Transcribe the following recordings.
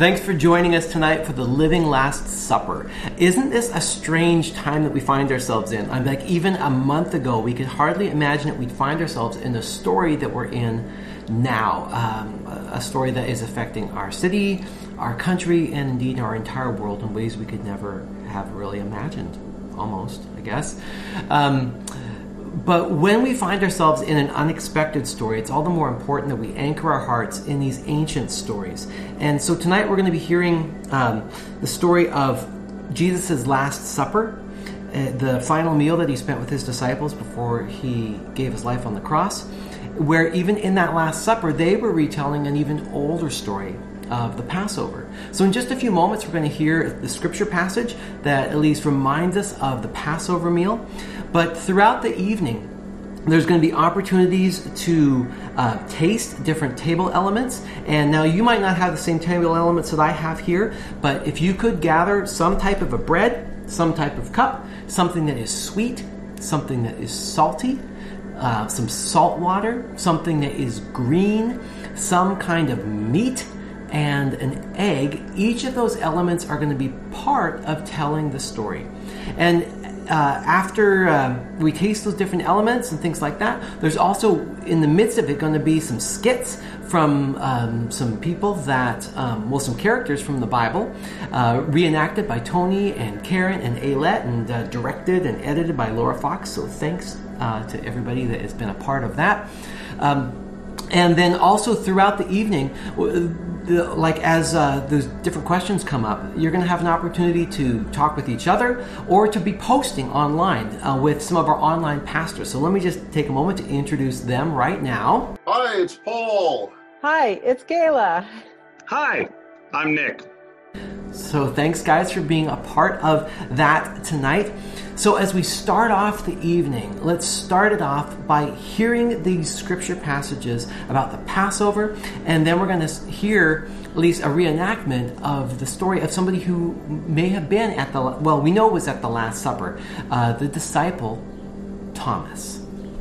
Thanks for joining us tonight for the Living Last Supper. Isn't this a strange time that we find ourselves in? I'm like, even a month ago, we could hardly imagine that we'd find ourselves in the story that we're in now. A story that is affecting our city, our country, and indeed our entire world in ways we could never have really imagined, almost, I guess. But when we find ourselves in an unexpected story, it's all the more important that we anchor our hearts in these ancient stories. And so tonight we're going to be hearing the story of Jesus' Last Supper, the final meal that he spent with his disciples before he gave his life on the cross, where even in that Last Supper, they were retelling an even older story of the Passover. So in just a few moments, we're going to hear the scripture passage that at least reminds us of the Passover meal. But throughout the evening, there's going to be opportunities to taste different table elements. And now you might not have the same table elements that I have here, but if you could gather some type of a bread, some type of cup, something that is sweet, something that is salty, some salt water, something that is green, some kind of meat, and an egg, each of those elements are going to be part of telling the story. And after we taste those different elements and things like that, there's also, in the midst of it, going to be some skits from some people that, some characters from the Bible, reenacted by Tony and Karen and Aylette, and directed and edited by Laura Fox. So thanks to everybody that has been a part of that. And then also throughout the evening, as those different questions come up, you're going to have an opportunity to talk with each other or to be posting online with some of our online pastors. So let me just take a moment to introduce them right now. Hi, it's Paul. Hi, it's Gayla. Hi, I'm Nick. So thanks, guys, for being a part of that tonight. So as we start off the evening, let's start it off by hearing these scripture passages about the Passover, and then we're going to hear at least a reenactment of the story of somebody who may have been at we know was at the Last Supper, the disciple Thomas.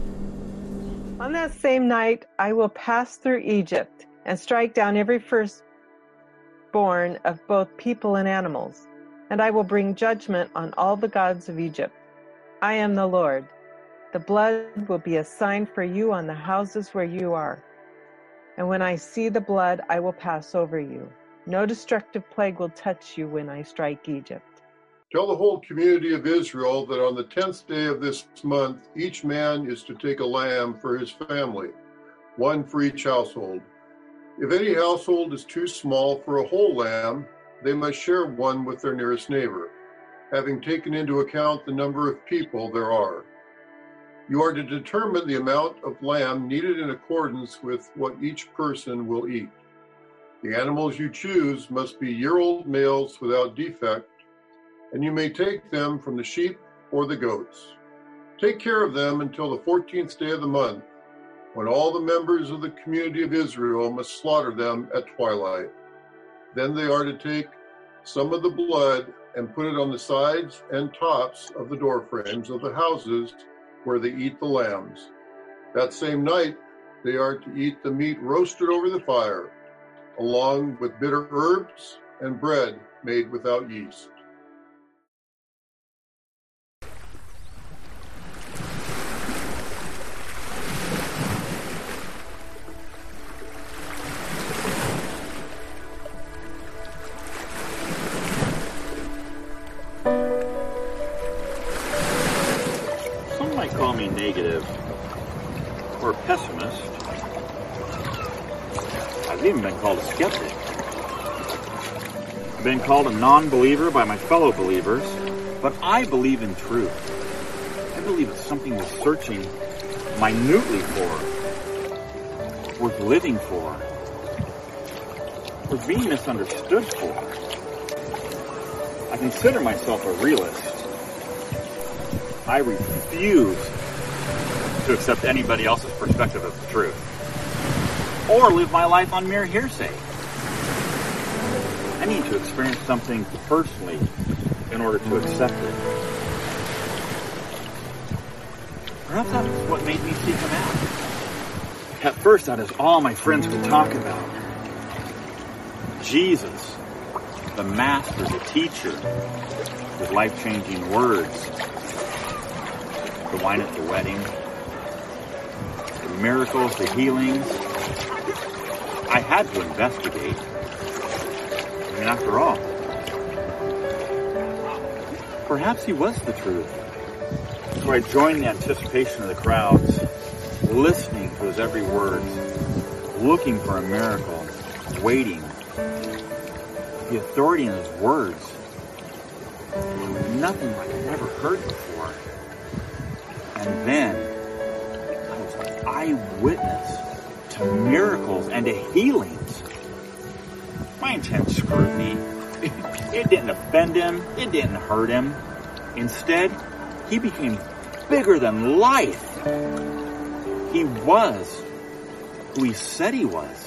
On that same night, I will pass through Egypt and strike down every firstborn of both people and animals, and I will bring judgment on all the gods of Egypt. I am the Lord. The blood will be a sign for you on the houses where you are. And when I see the blood, I will pass over you. No destructive plague will touch you when I strike Egypt. Tell the whole community of Israel that on the 10th day of this month, each man is to take a lamb for his family, one for each household. If any household is too small for a whole lamb, they must share one with their nearest neighbor, having taken into account the number of people there are. You are to determine the amount of lamb needed in accordance with what each person will eat. The animals you choose must be year-old males without defect, and you may take them from the sheep or the goats. Take care of them until the 14th day of the month, when all the members of the community of Israel must slaughter them at twilight. Then they are to take some of the blood and put it on the sides and tops of the door frames of the houses where they eat the lambs. That same night, they are to eat the meat roasted over the fire, along with bitter herbs and bread made without yeast. Call me negative or pessimist. I've even been called a skeptic. I've been called a non-believer by my fellow believers, but I believe in truth. I believe it's something worth searching minutely for, worth living for, worth being misunderstood for. I consider myself a realist. I refuse to accept anybody else's perspective of the truth, or live my life on mere hearsay. I need to experience something personally in order to accept it. Perhaps that's what made me seek him out. At first, that is all my friends could talk about. Jesus the master, the teacher, with life-changing words, the wine at the wedding, the miracles, the healings. I had to investigate. I mean, after all, perhaps he was the truth. So I joined the anticipation of the crowds, listening to his every word, looking for a miracle, waiting. The authority in his words, nothing like I'd ever heard before. And then I was an eyewitness to miracles and to healings. My intense scrutiny, it didn't offend him, it didn't hurt him. Instead, he became bigger than life. He was who he said he was.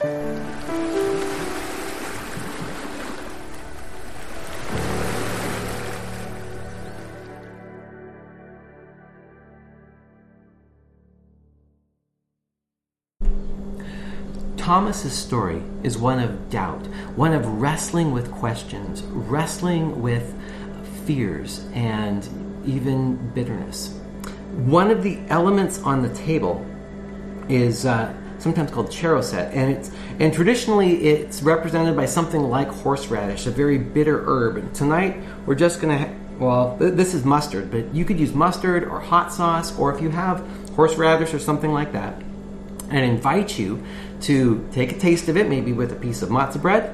Thomas's story is one of doubt, one of wrestling with questions, wrestling with fears, and even bitterness. One of the elements on the table is sometimes called charoset, and traditionally it's represented by something like horseradish, a very bitter herb. And tonight we're just going to, this is mustard, but you could use mustard or hot sauce, or if you have horseradish or something like that. And invite you to take a taste of it, maybe with a piece of matzah bread.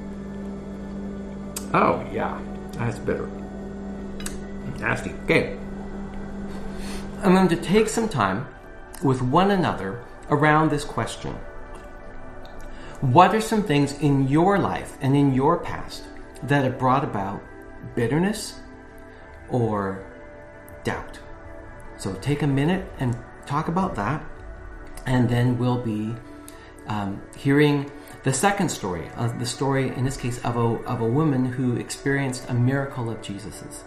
Oh, yeah, that's bitter. Nasty. Okay. I'm going to take some time with one another around this question. What are some things in your life and in your past that have brought about bitterness or doubt? So take a minute and talk about that. And then we'll be hearing the second story, the story, in this case, of a woman who experienced a miracle of Jesus's.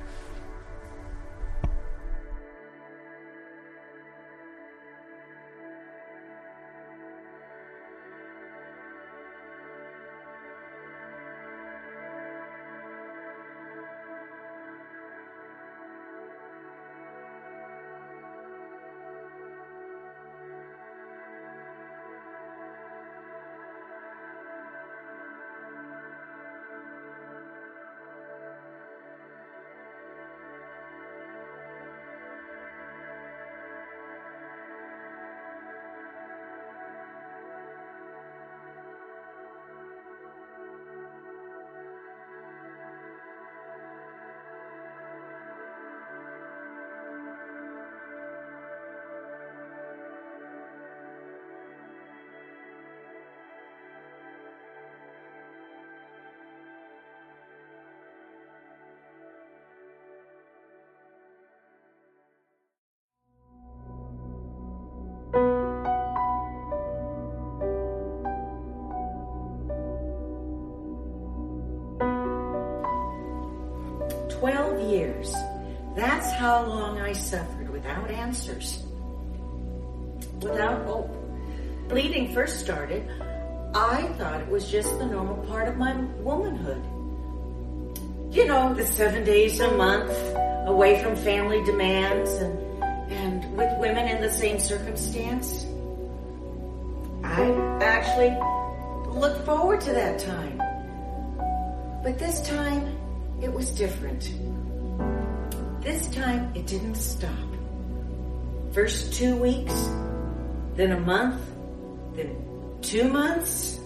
Years. That's how long I suffered without answers, without hope. Bleeding first started. I thought it was just the normal part of my womanhood. You know, the 7 days a month away from family demands and with women in the same circumstance. I actually looked forward to that time. But this time, it was different. This time, it didn't stop. First 2 weeks, then a month, then 2 months.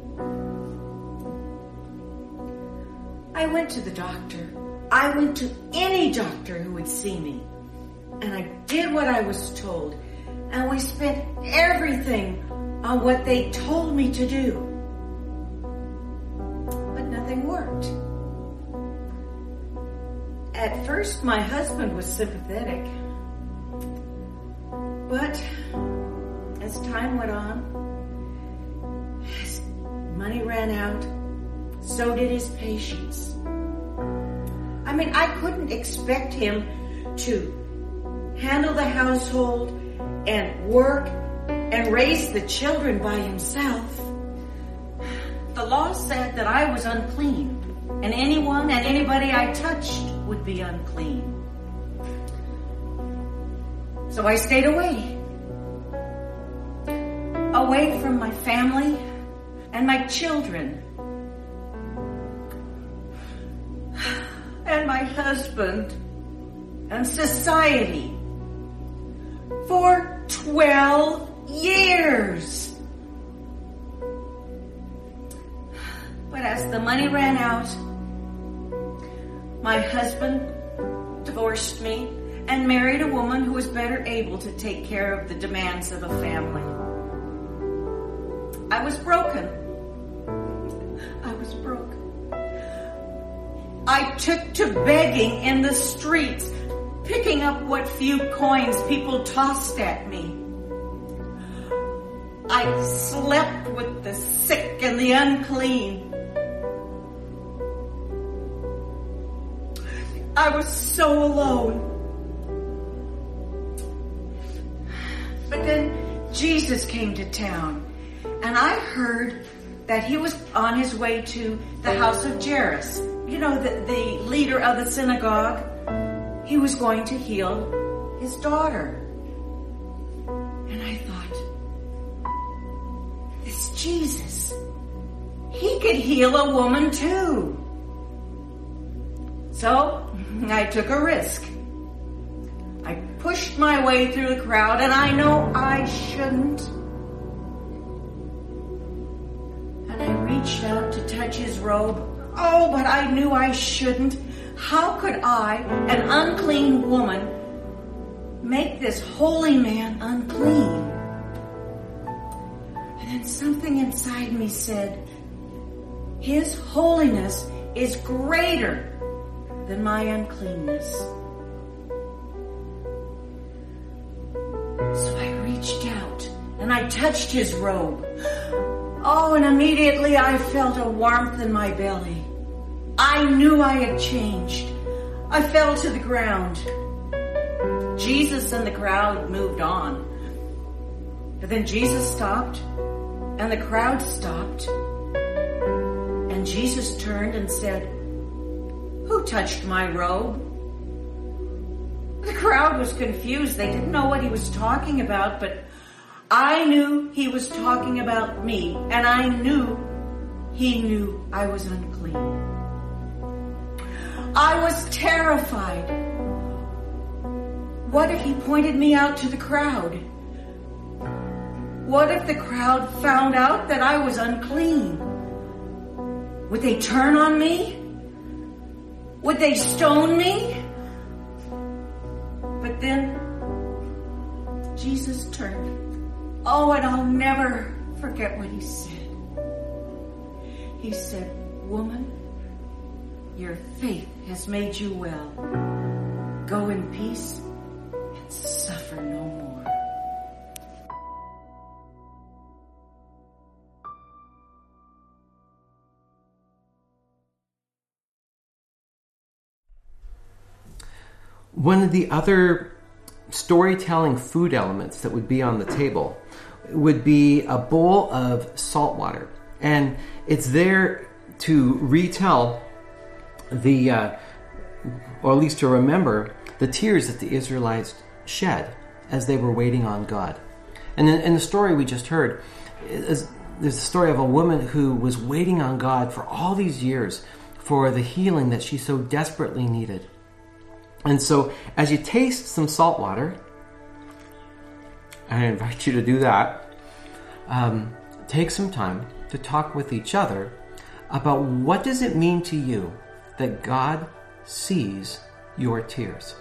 I went to the doctor. I went to any doctor who would see me. And I did what I was told. And we spent everything on what they told me to do. But nothing worked. At first, my husband was sympathetic. But as time went on, his money ran out, so did his patience. I mean, I couldn't expect him to handle the household and work and raise the children by himself. The law said that I was unclean, and anyone and anybody I touched would be unclean. So I stayed away. Away from my family and my children. And my husband and society. For 12 years. But as the money ran out, my husband divorced me and married a woman who was better able to take care of the demands of a family. I was broken. I was broken. I took to begging in the streets, picking up what few coins people tossed at me. I slept with the sick and the unclean. I was so alone. But then Jesus came to town, and I heard that he was on his way to the house of Jairus, you know, the leader of the synagogue. He was going to heal his daughter. And I thought, this Jesus, he could heal a woman too. So I took a risk. I pushed my way through the crowd, and I know I shouldn't. And I reached out to touch his robe. Oh, but I knew I shouldn't. How could I, an unclean woman, make this holy man unclean? And then something inside me said, his holiness is greater than my uncleanness. So I reached out and I touched his robe. Oh, and immediately I felt a warmth in my belly. I knew I had changed. I fell to the ground. Jesus and the crowd moved on. But then Jesus stopped, and the crowd stopped. And Jesus turned and said, "Who touched my robe?" The crowd was confused. They didn't know what he was talking about, but I knew he was talking about me, and I knew he knew I was unclean. I was terrified. What if he pointed me out to the crowd? What if the crowd found out that I was unclean? Would they turn on me? Would they stone me? But then Jesus turned. Oh, and I'll never forget what he said. He said, "Woman, your faith has made you well. Go in peace and suffer no more." One of the other storytelling food elements that would be on the table would be a bowl of salt water. And it's there to retell the, or at least to remember, the tears that the Israelites shed as they were waiting on God. And in the story we just heard, there's the story of a woman who was waiting on God for all these years for the healing that she so desperately needed. And so as you taste some salt water, I invite you to do that, take some time to talk with each other about what does it mean to you that God sees your tears.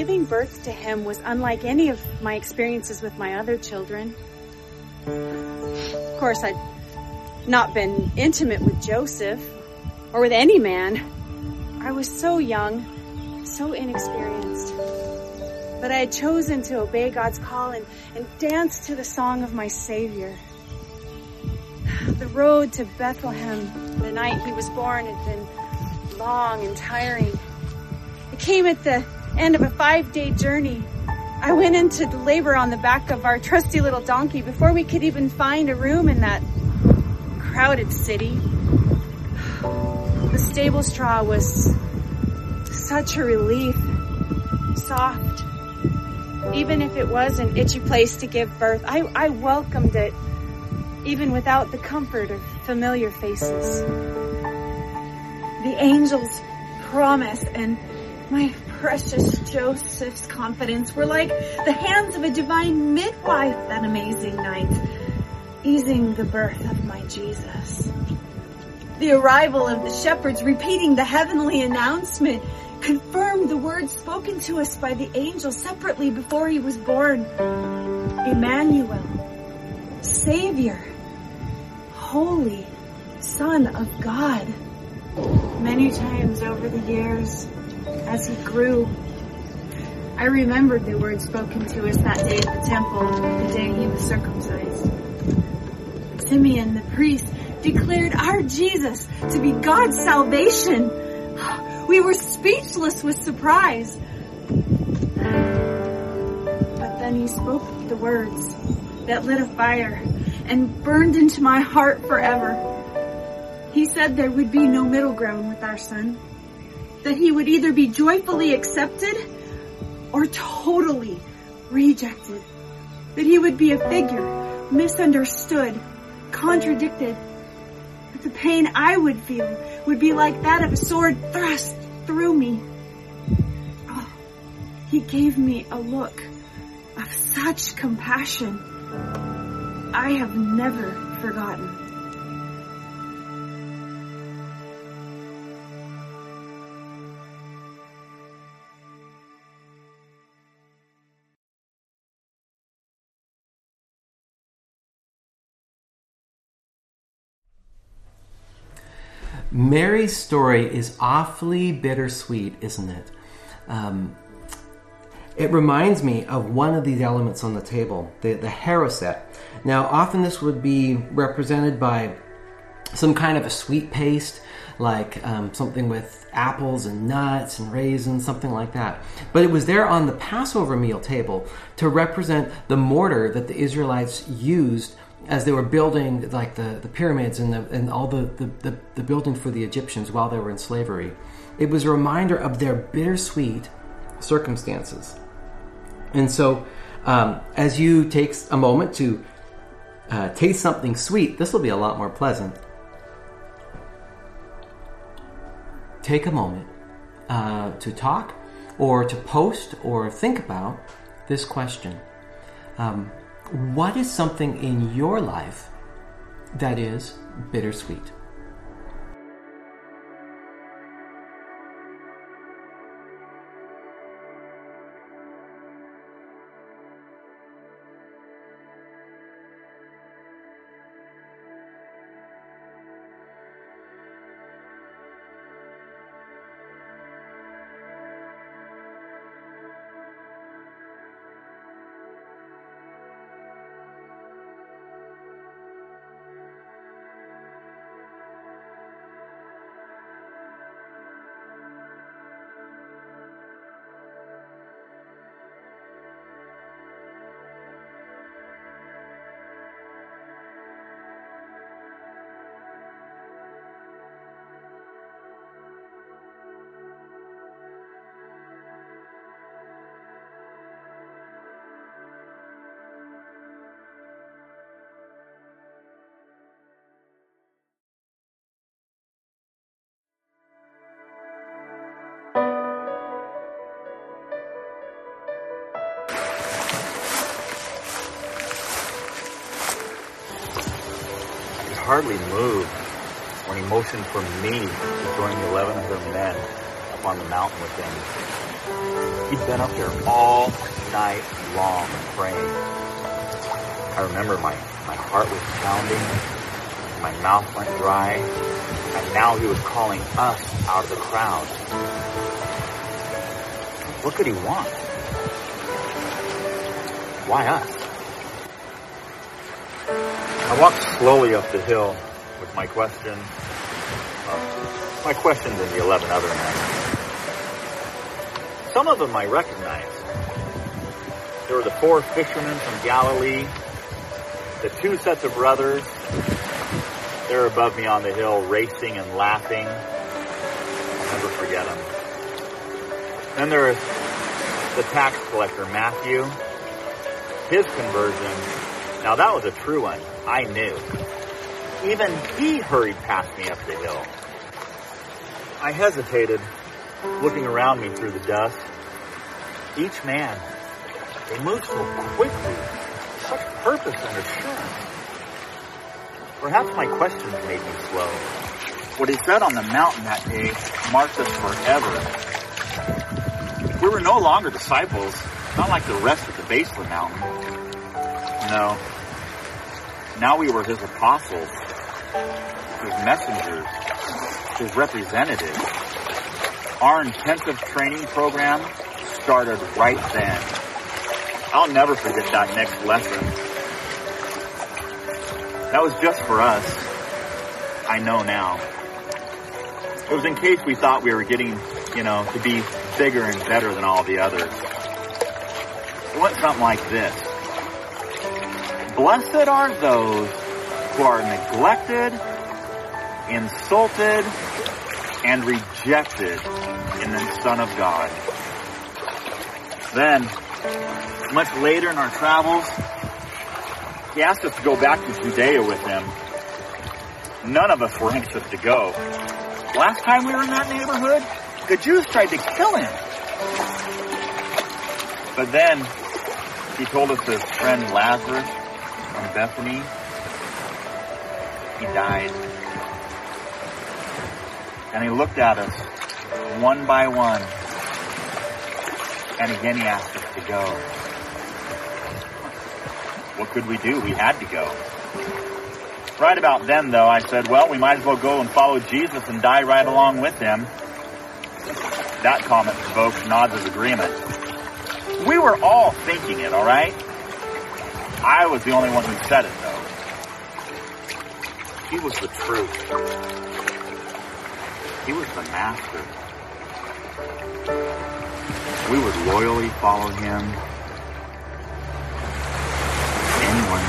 giving birth to him was unlike any of my experiences with my other children. Of course, I'd not been intimate with Joseph or with any man. I was so young, so inexperienced. But I had chosen to obey God's call and dance to the song of my Savior. The road to Bethlehem the night he was born had been long and tiring. It came at the end of a 5-day journey. I went into labor on the back of our trusty little donkey before we could even find a room in that crowded city. The stable straw was such a relief, soft. Even if it was an itchy place to give birth, I welcomed it, even without the comfort of familiar faces. The angel's promise and my precious Joseph's confidence were like the hands of a divine midwife that amazing night, easing the birth of my Jesus. The arrival of the shepherds repeating the heavenly announcement confirmed the words spoken to us by the angel separately before he was born. Emmanuel, Savior, Holy Son of God. Many times over the years, as he grew, I remembered the words spoken to us that day at the temple, the day he was circumcised. Simeon, the priest, declared our Jesus to be God's salvation. We were speechless with surprise. But then he spoke the words that lit a fire and burned into my heart forever. He said there would be no middle ground with our son, that he would either be joyfully accepted or totally rejected, that he would be a figure misunderstood, contradicted. But the pain I would feel would be like that of a sword thrust through me. Oh, he gave me a look of such compassion I have never forgotten. Mary's story is awfully bittersweet, isn't it? It reminds me of one of these elements on the table, the haroset. Now, often this would be represented by some kind of a sweet paste, like something with apples and nuts and raisins, something like that. But it was there on the Passover meal table to represent the mortar that the Israelites used as they were building like the pyramids and all the building for the Egyptians while they were in slavery. It was a reminder of their bittersweet circumstances. And so as you take a moment to taste something sweet, this will be a lot more pleasant. Take a moment to talk or to post or think about this question. What is something in your life that is bittersweet? Hardly moved when he motioned for me to join the 11 other men up on the mountain with him. He'd been up there all night long praying. I remember my heart was pounding, my mouth went dry, and now he was calling us out of the crowd. What could he want? Why us? I walked slowly up the hill with my questions and the 11 other men. Some of them I recognized. There were the 4 fishermen from Galilee, the 2 sets of brothers. They're above me on the hill, racing and laughing. I'll never forget them. Then there's the tax collector, Matthew. His conversion, now that was a true one. I knew. Even he hurried past me up the hill. I hesitated, looking around me through the dust. Each man, they moved so quickly, such purpose and assurance. Perhaps my questions made me slow. What he said on the mountain that day marked us forever. We were no longer disciples, not like the rest at the base of the mountain. No. Now we were his apostles, his messengers, his representatives. Our intensive training program started right then. I'll never forget that next lesson. That was just for us. I know now. It was in case we thought we were getting, to be bigger and better than all the others. It went something like this. Blessed are those who are neglected, insulted, and rejected in the Son of God. Then, much later in our travels, he asked us to go back to Judea with him. None of us were anxious to go. Last time we were in that neighborhood, the Jews tried to kill him. But then, he told us his friend Lazarus from Bethany, he died. And he looked at us one by one. And again he asked us to go. What could we do? We had to go. Right about then, though, I said, well, we might as well go and follow Jesus and die right along with him. That comment provoked nods of agreement. We were all thinking it, all right? I was the only one who said it, though. He was the truth. He was the master. We would loyally follow him. Anyone.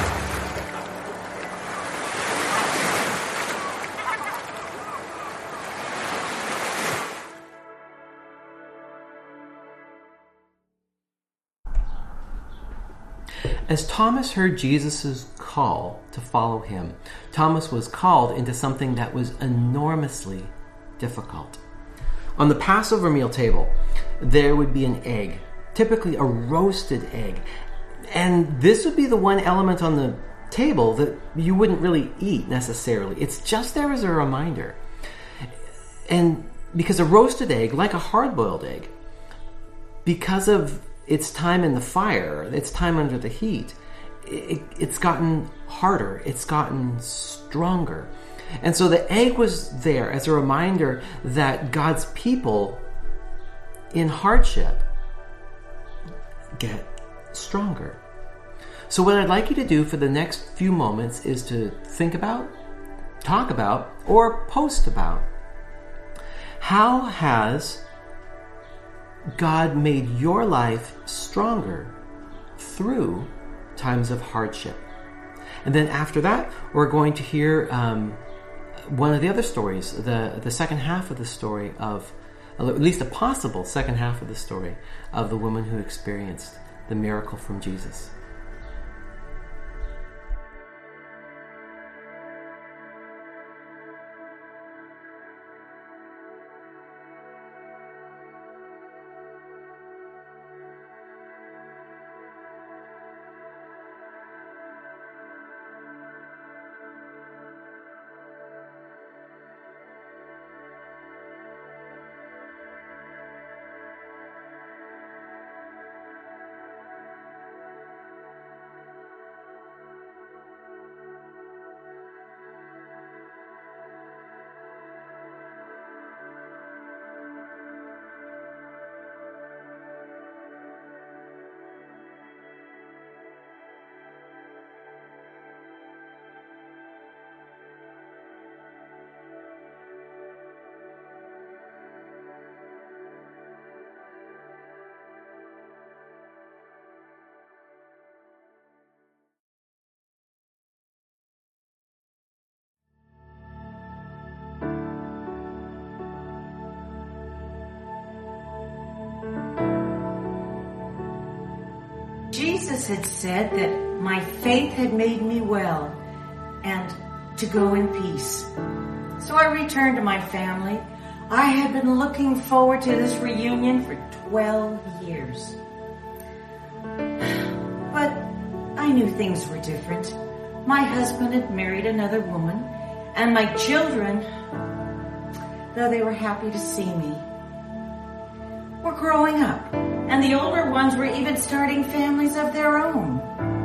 As Thomas heard Jesus' call to follow him, Thomas was called into something that was enormously difficult. On the Passover meal table, there would be an egg, typically a roasted egg. And this would be the one element on the table that you wouldn't really eat necessarily. It's just there as a reminder. And because a roasted egg, like a hard-boiled egg, because of its time in the fire, its time under the heat, it's gotten harder, it's gotten stronger. And so the egg was there as a reminder that God's people in hardship get stronger. So what I'd like you to do for the next few moments is to think about, talk about, or post about, how has God made your life stronger through times of hardship? And then after that, we're going to hear one of the other stories, the second half of the story of, at least a possible second half of the story of the woman who experienced the miracle from Jesus. Jesus had said that my faith had made me well and to go in peace. So I returned to my family. I had been looking forward to this reunion for 12 years. But I knew things were different. My husband had married another woman, and my children, though they were happy to see me, were growing up, and the older ones were even starting families of their own.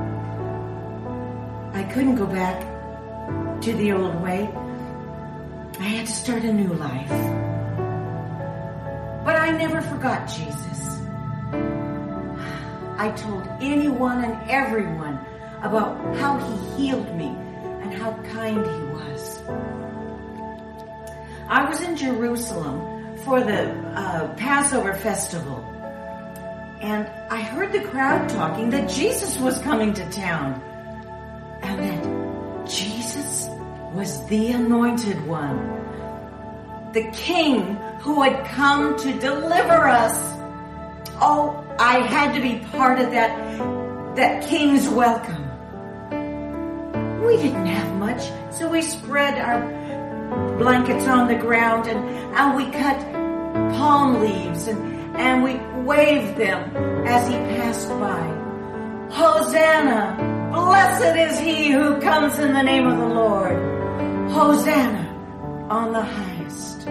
I couldn't go back to the old way. I had to start a new life. But I never forgot Jesus. I told anyone and everyone about how he healed me and how kind he was. I was in Jerusalem for the Passover festival, and I heard the crowd talking that Jesus was coming to town, and that Jesus was the Anointed One, the King who had come to deliver us. Oh, I had to be part of that King's welcome. We didn't have much, so we spread our blankets on the ground and we cut palm leaves and we waved them as he passed by. Hosanna! Blessed is he who comes in the name of the Lord. Hosanna on the highest.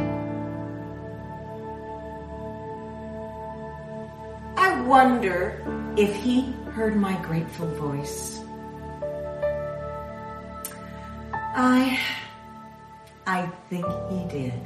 I wonder if he heard my grateful voice. I think he did.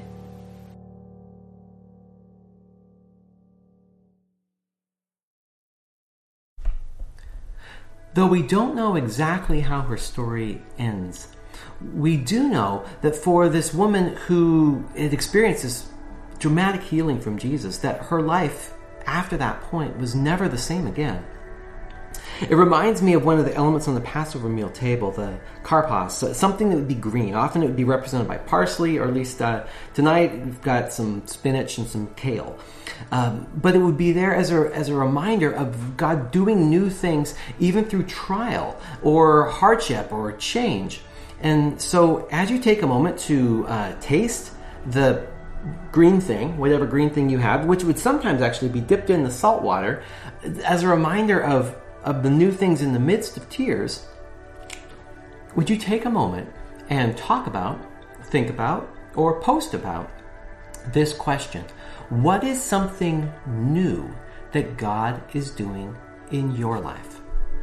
Though we don't know exactly how her story ends, we do know that for this woman who had experienced this dramatic healing from Jesus, that her life after that point was never the same again. It reminds me of one of the elements on the Passover meal table, the karpas, something that would be green. Often it would be represented by parsley, or at least tonight we've got some spinach and some kale. But it would be there as a reminder of God doing new things even through trial or hardship or change. And so as you take a moment to taste the green thing, whatever green thing you have, which would sometimes actually be dipped in the salt water, as a reminder of the new things in the midst of tears, would you take a moment and talk about, think about, or post about this question? What is something new that God is doing in your life?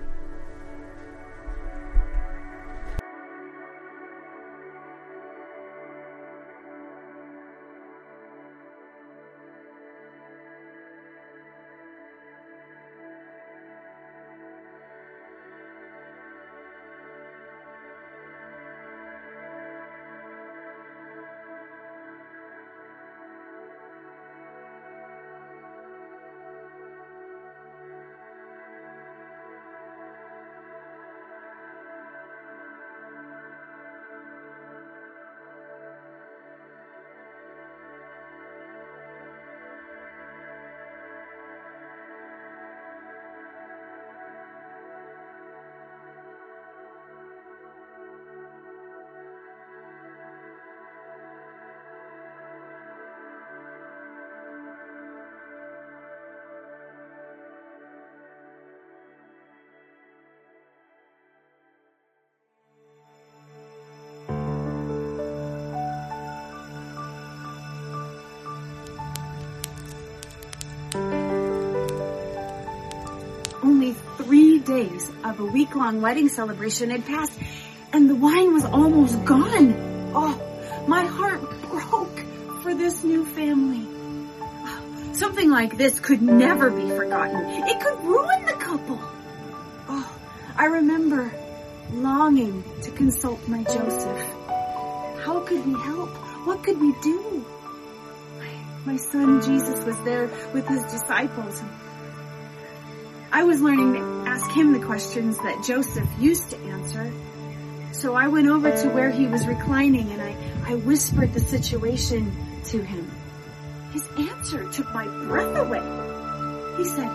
Only 3 days of a week-long wedding celebration had passed, and the wine was almost gone. Oh, my heart broke for this new family. Something like this could never be forgotten. It could ruin the couple. Oh, I remember longing to consult my Joseph. How could we help? What could we do? My son Jesus was there with his disciples. I was learning to ask him the questions that Joseph used to answer. So I went over to where he was reclining and I whispered the situation to him. His answer took my breath away. He said,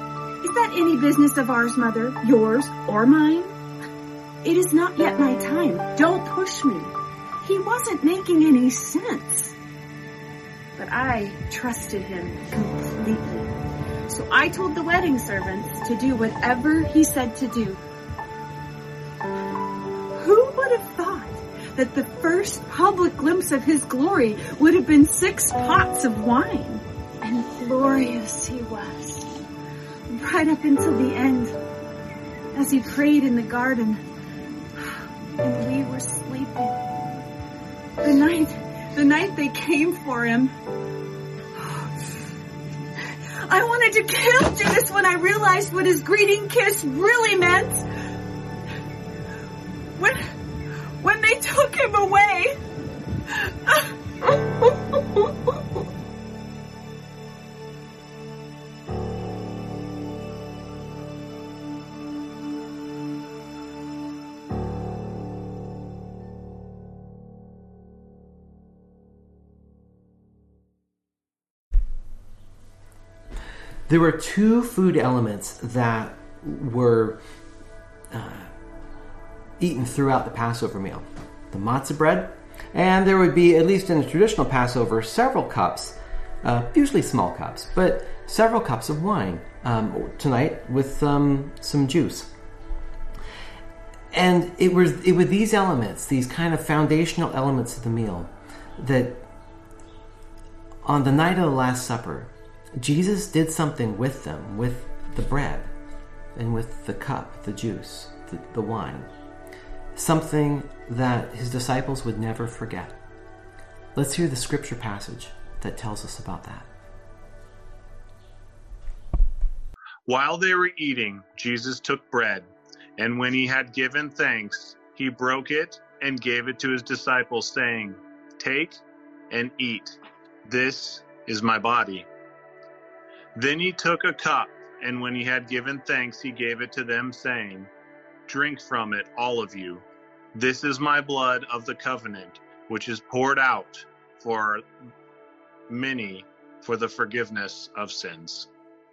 Is that any business of ours, Mother? Yours or mine? It is not yet my time. Don't push me. He wasn't making any sense. But I trusted him completely. So I told the wedding servants to do whatever he said to do. Who would have thought that the first public glimpse of his glory would have been 6 pots of wine? And glorious he was, right up until the end, as he prayed in the garden, and we were sleeping. The night they came for him, I wanted to kill Judas when I realized what his greeting kiss really meant. When they took him away. There were 2 food elements that were eaten throughout the Passover meal. The matzah bread, and there would be, at least in the traditional Passover, several cups, usually small cups, but several cups of wine tonight with some juice. And it were these elements, these kind of foundational elements of the meal, that on the night of the Last Supper, Jesus did something with them, with the bread and with the cup, the juice, the wine. Something that his disciples would never forget. Let's hear the scripture passage that tells us about that. While they were eating, Jesus took bread, and when he had given thanks, he broke it and gave it to his disciples, saying, "Take and eat. This is my body." Then he took a cup, and when he had given thanks, he gave it to them, saying, "Drink from it, all of you. This is my blood of the covenant, which is poured out for many for the forgiveness of sins."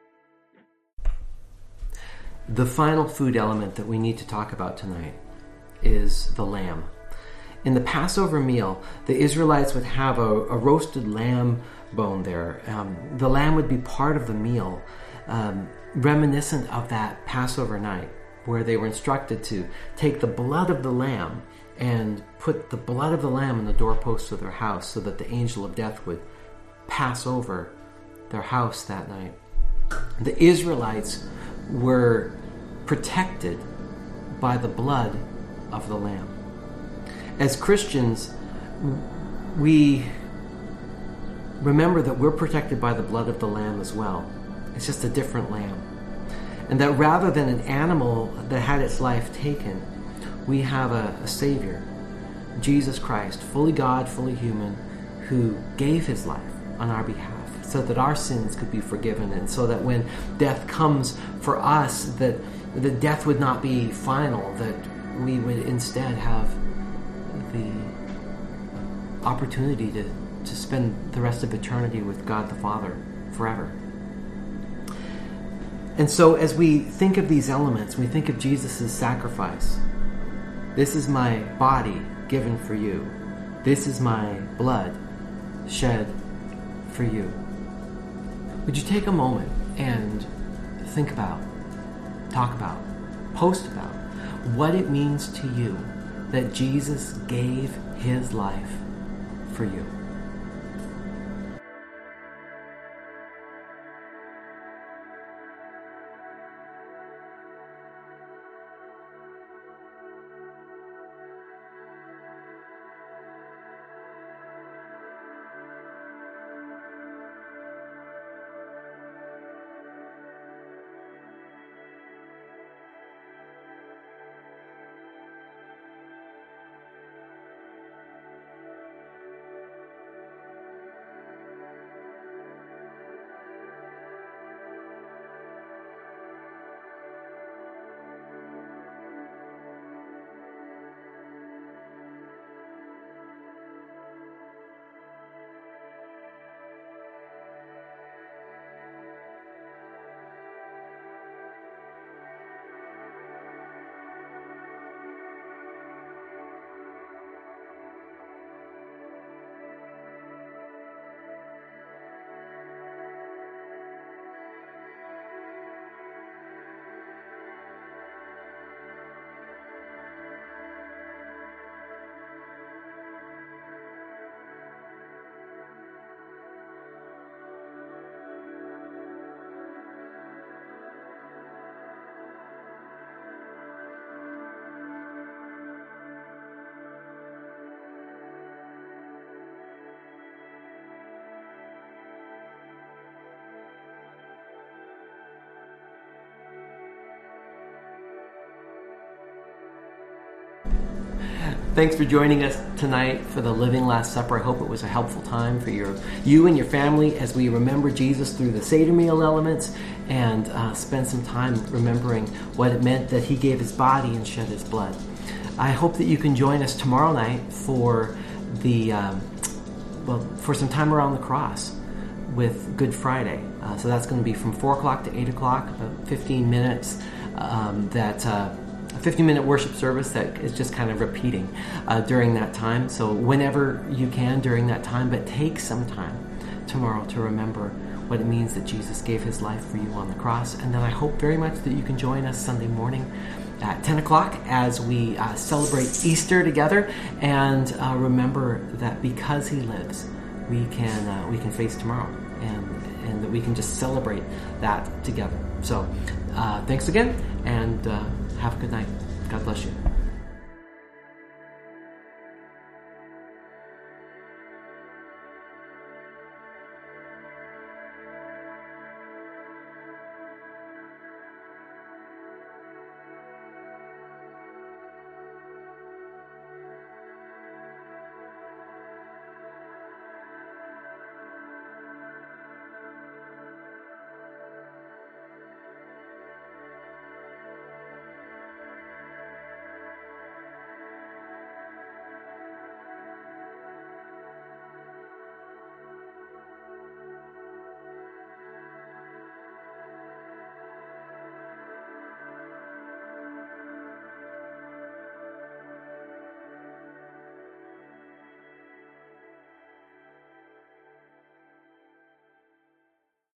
The final food element that we need to talk about tonight is the lamb. In the Passover meal, the Israelites would have a roasted lamb bone there. The lamb would be part of the meal, reminiscent of that Passover night, where they were instructed to take the blood of the lamb and put the blood of the lamb on the doorposts of their house so that the angel of death would pass over their house that night. The Israelites were protected by the blood of the lamb. As Christians, we remember that we're protected by the blood of the lamb as well. It's just a different lamb. And that rather than an animal that had its life taken, we have a Savior, Jesus Christ, fully God, fully human, who gave his life on our behalf so that our sins could be forgiven, and so that when death comes for us, that the death would not be final, that we would instead have the opportunity to spend the rest of eternity with God the Father forever. And so as we think of these elements, we think of Jesus' sacrifice. This is my body given for you. This is my blood shed for you. Would you take a moment and think about, talk about, post about what it means to you that Jesus gave his life for you? Thanks for joining us tonight for the Living Last Supper. I hope it was a helpful time for you and your family as we remember Jesus through the Seder meal elements and spend some time remembering what it meant that he gave his body and shed his blood. I hope that you can join us tomorrow night for for some time around the cross with Good Friday. So that's going to be from 4 o'clock to 8 o'clock, about 15 minutes. A 50-minute worship service that is just kind of repeating during that time. So whenever you can during that time, but take some time tomorrow to remember what it means that Jesus gave his life for you on the cross. And then I hope very much that you can join us Sunday morning at 10 o'clock as we celebrate Easter together and remember that because he lives, we can face tomorrow and that we can just celebrate that together. So thanks again, and have a good night. God bless you.